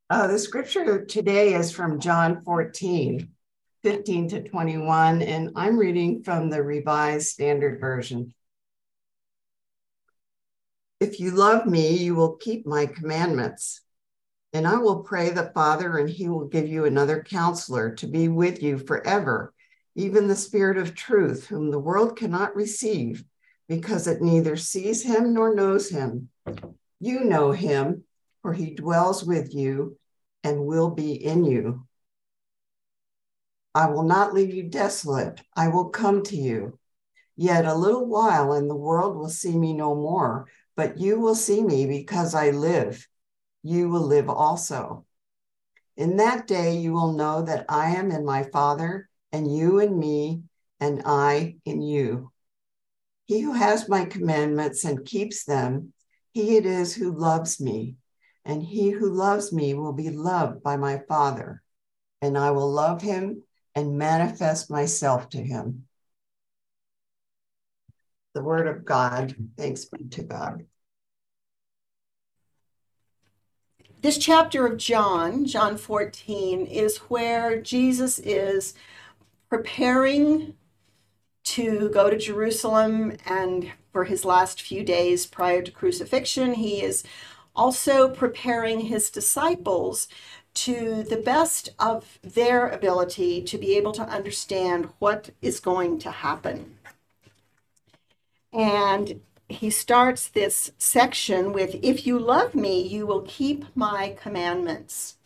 The scripture today is from John 14, 15 to 21, and I'm reading from the Revised Standard Version. If you love me, you will keep my commandments, and I will pray the Father, and he will give you another counselor to be with you forever, even the Spirit of truth, whom the world cannot receive, because it neither sees him nor knows him. You know him, for he dwells with you and will be in you. I will not leave you desolate. I will come to you. Yet a little while, and the world will see me no more, but you will see me because I live. You will live also. In that day, you will know that I am in my Father, and you in me, and I in you. He who has my commandments and keeps them, he it is who loves me, and he who loves me will be loved by my Father, and I will love him and manifest myself to him. The word of God. Thanks be to God. This chapter of John 14, is where Jesus is preparing to go to Jerusalem, and for his last few days prior to crucifixion, he is also preparing his disciples to the best of their ability to be able to understand what is going to happen. And he starts this section with, "If you love me, you will keep my commandments."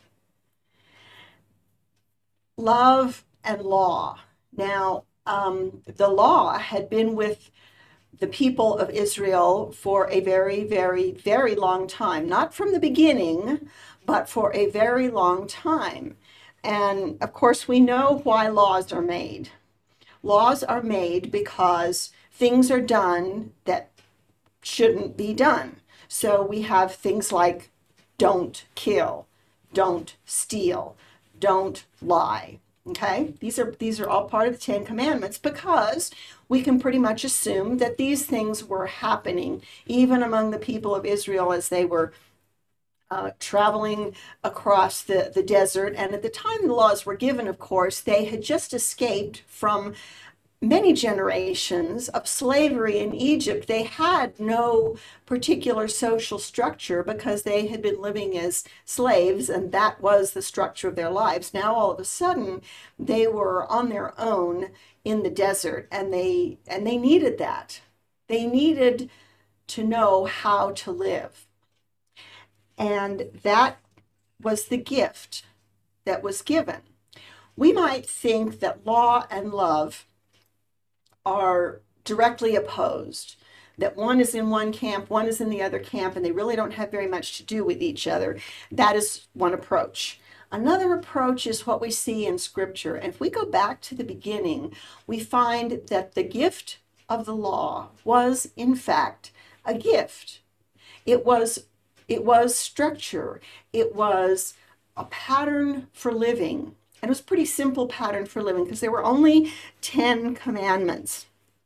Love and law. Now, the law had been with the people of Israel for a very, very, very long time. Not from the beginning, but for a very long time. And of course, we know why laws are made. Laws are made because things are done that shouldn't be done. So we have things like don't kill, don't steal, don't lie. Okay, these are all part of the Ten Commandments because we can pretty much assume that these things were happening even among the people of Israel as they were traveling across the desert. And at the time the laws were given, of course, they had just escaped from many generations of slavery in Egypt. They had no particular social structure because they had been living as slaves, and that was the structure of their lives. Now, all of a sudden, they were on their own in the desert, and they needed that. They needed to know how to live. And that was the gift that was given. We might think that law and love are directly opposed, that one is in one camp, one is in the other camp, and they really don't have very much to do with each other. That is one approach. Another approach is what we see in Scripture. And if we go back to the beginning, we find that the gift of the law was, in fact, a gift. It was structure. It was a pattern for living. And it was a pretty simple pattern for living because there were only 10 commandments.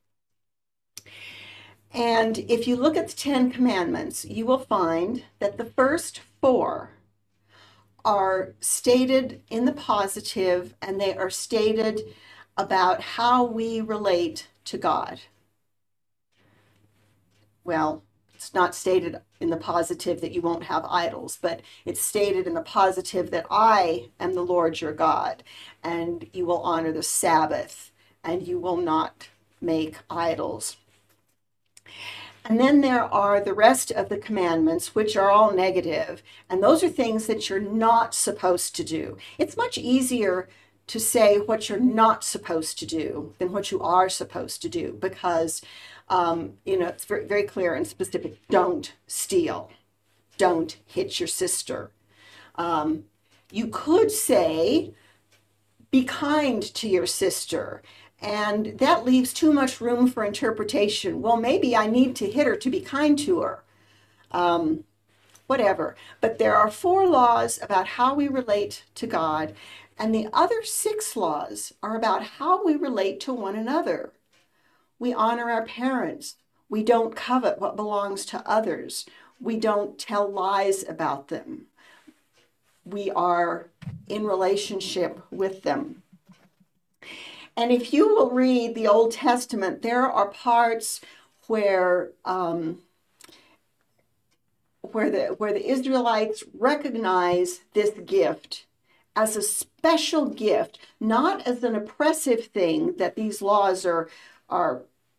And if you look at the 10 commandments, you will find that the first four are stated in the positive, and they are stated about how we relate to God. Well, it's not stated in the positive that you won't have idols, but it's stated in the positive that I am the Lord your God, and you will honor the Sabbath, and you will not make idols. And then there are the rest of the commandments, which are all negative, and those are things that you're not supposed to do. It's much easier to say what you're not supposed to do than what you are supposed to do because it's very, very clear and specific. Don't steal. Don't hit your sister. You could say, be kind to your sister. And that leaves too much room for interpretation. Well, maybe I need to hit her to be kind to her. Whatever. But there are four laws about how we relate to God. And the other six laws are about how we relate to one another. We honor our parents. We don't covet what belongs to others. We don't tell lies about them. we are in relationship with them. And if you will read the Old Testament, there are parts where the Israelites recognize this gift as a special gift, not as an oppressive thing that these laws are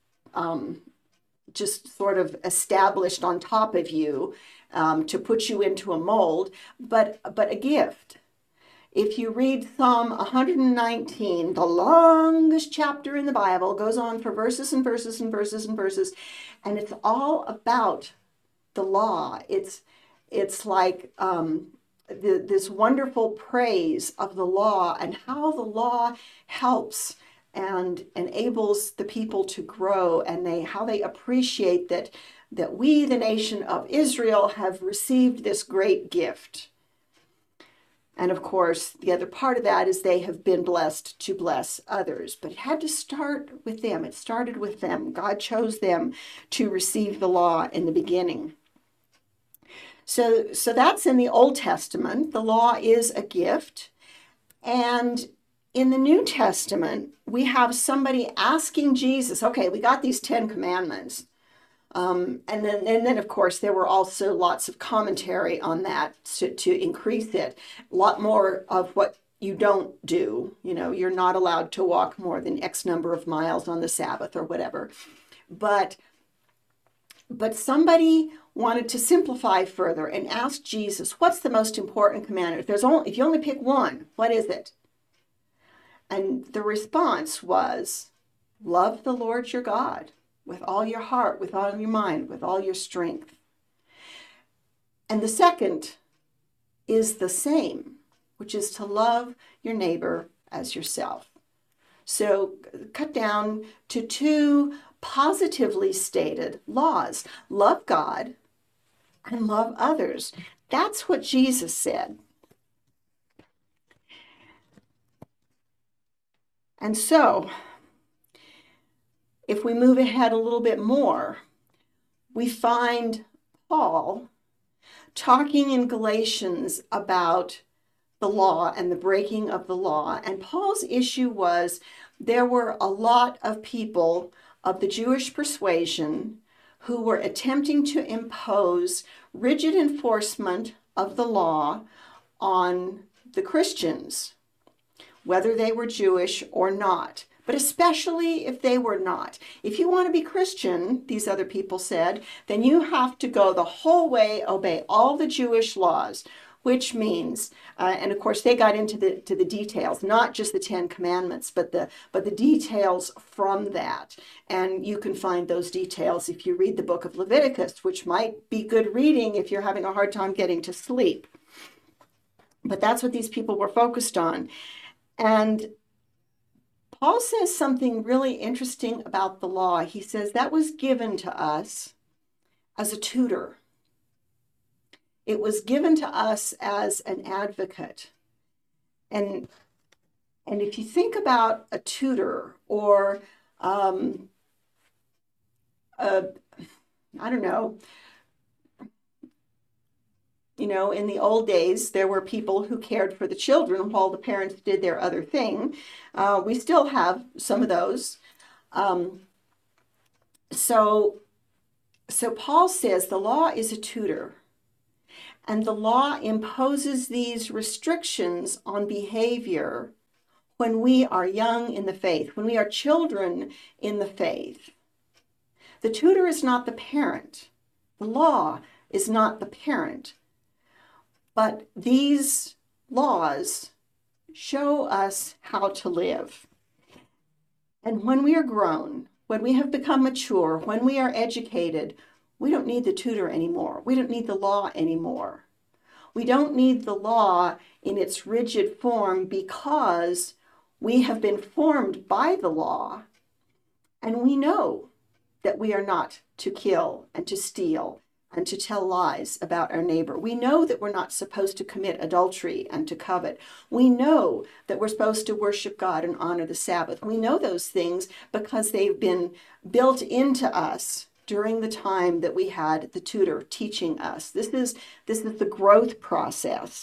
just sort of established on top of you to put you into a mold, but a gift. If you read Psalm 119, the longest chapter in the Bible, goes on for verses and verses and verses and verses, and it's all about the law. It's like this wonderful praise of the law and how the law helps and enables the people to grow, and how they appreciate that we, the nation of Israel, have received this great gift. And of course, the other part of that is they have been blessed to bless others. But it had to start with them. It started with them. God chose them to receive the law in the beginning. So that's in the Old Testament. The law is a gift. And in the New Testament, we have somebody asking Jesus, okay, we got these 10 commandments. And then, of course, there were also lots of commentary on that to increase it. A lot more of what you don't do. You're not allowed to walk more than X number of miles on the Sabbath or whatever. But somebody wanted to simplify further and ask Jesus, what's the most important commandment? If you only pick one, what is it? And the response was, love the Lord your God with all your heart, with all your mind, with all your strength. And the second is the same, which is to love your neighbor as yourself. So cut down to 2 positively stated laws. Love God and love others. That's what Jesus said. And so, if we move ahead a little bit more, we find Paul talking in Galatians about the law and the breaking of the law. And Paul's issue was there were a lot of people of the Jewish persuasion who were attempting to impose rigid enforcement of the law on the Christians, whether they were Jewish or not. But especially if they were not. If you want to be Christian, these other people said, then you have to go the whole way, obey all the Jewish laws, which means, and of course they got into the details, not just the 10 Commandments, but the details from that. And you can find those details if you read the book of Leviticus, which might be good reading if you're having a hard time getting to sleep. But that's what these people were focused on. And Paul says something really interesting about the law. He says that was given to us as a tutor. It was given to us as an advocate. And if you think about a tutor or, I don't know, in the old days, there were people who cared for the children while the parents did their other thing. We still have some of those. So Paul says the law is a tutor, and the law imposes these restrictions on behavior when we are young in the faith, when we are children in the faith. The tutor is not the parent. The law is not the parent. But these laws show us how to live. And when we are grown, when we have become mature, when we are educated, we don't need the tutor anymore. We don't need the law anymore. We don't need the law in its rigid form because we have been formed by the law, and we know that we are not to kill and to steal and to tell lies about our neighbor. We know that we're not supposed to commit adultery and to covet. We know that we're supposed to worship God and honor the Sabbath. We know those things because they've been built into us during the time that we had the tutor teaching us. This is the growth process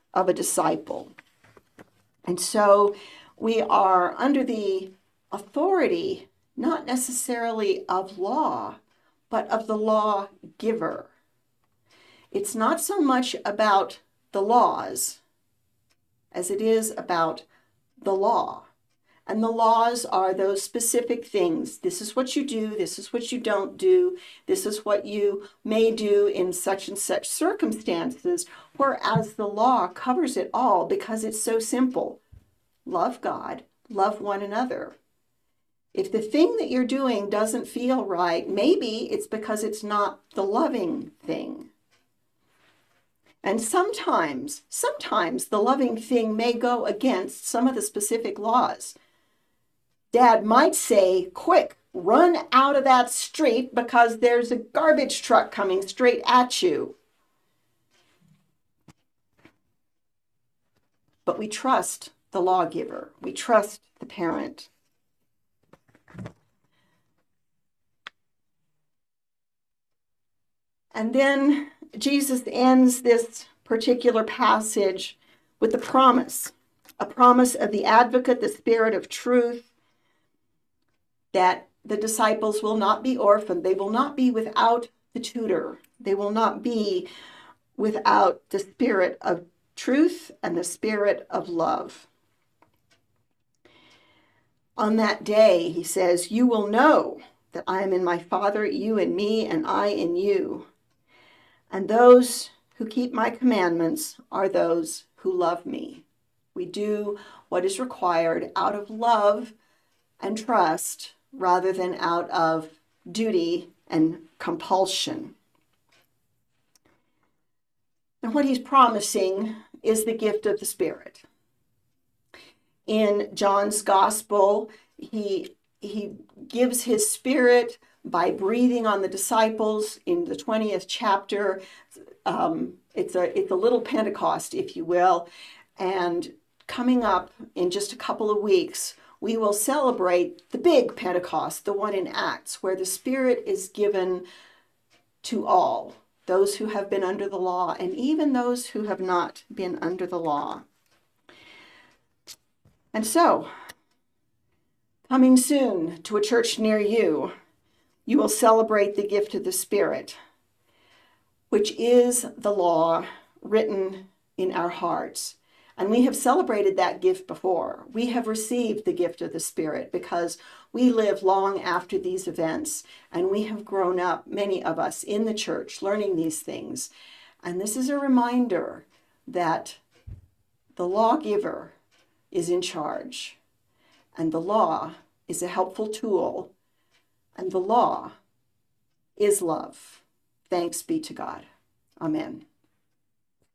of a disciple. And so we are under the authority, not necessarily of law, but of the lawgiver. It's not so much about the laws as it is about the law. And the laws are those specific things. This is what you do. This is what you don't do. This is what you may do in such and such circumstances. Whereas the law covers it all because it's so simple. Love God, love one another. If the thing that you're doing doesn't feel right, maybe it's because it's not the loving thing. And sometimes the loving thing may go against some of the specific laws. Dad might say, quick, run out of that street because there's a garbage truck coming straight at you. But we trust the lawgiver. We trust the parent. And then Jesus ends this particular passage with a promise of the advocate, the Spirit of truth, that the disciples will not be orphaned. They will not be without the tutor. They will not be without the Spirit of truth and the Spirit of love. On that day, he says, you will know that I am in my Father, you in me, and I in you. And those who keep my commandments are those who love me. We do what is required out of love and trust rather than out of duty and compulsion. And what he's promising is the gift of the Spirit. In John's Gospel, he gives his Spirit by breathing on the disciples in the 20th chapter. It's a little Pentecost, if you will. And coming up in just a couple of weeks, we will celebrate the big Pentecost, the one in Acts, where the Spirit is given to all, those who have been under the law, and even those who have not been under the law. And so, coming soon to a church near you, you will celebrate the gift of the Spirit, which is the law written in our hearts. And we have celebrated that gift before. We have received the gift of the Spirit because we live long after these events, and we have grown up, many of us, in the church learning these things. And this is a reminder that the lawgiver is in charge, and the law is a helpful tool, and the law is love. Thanks be to God. Amen.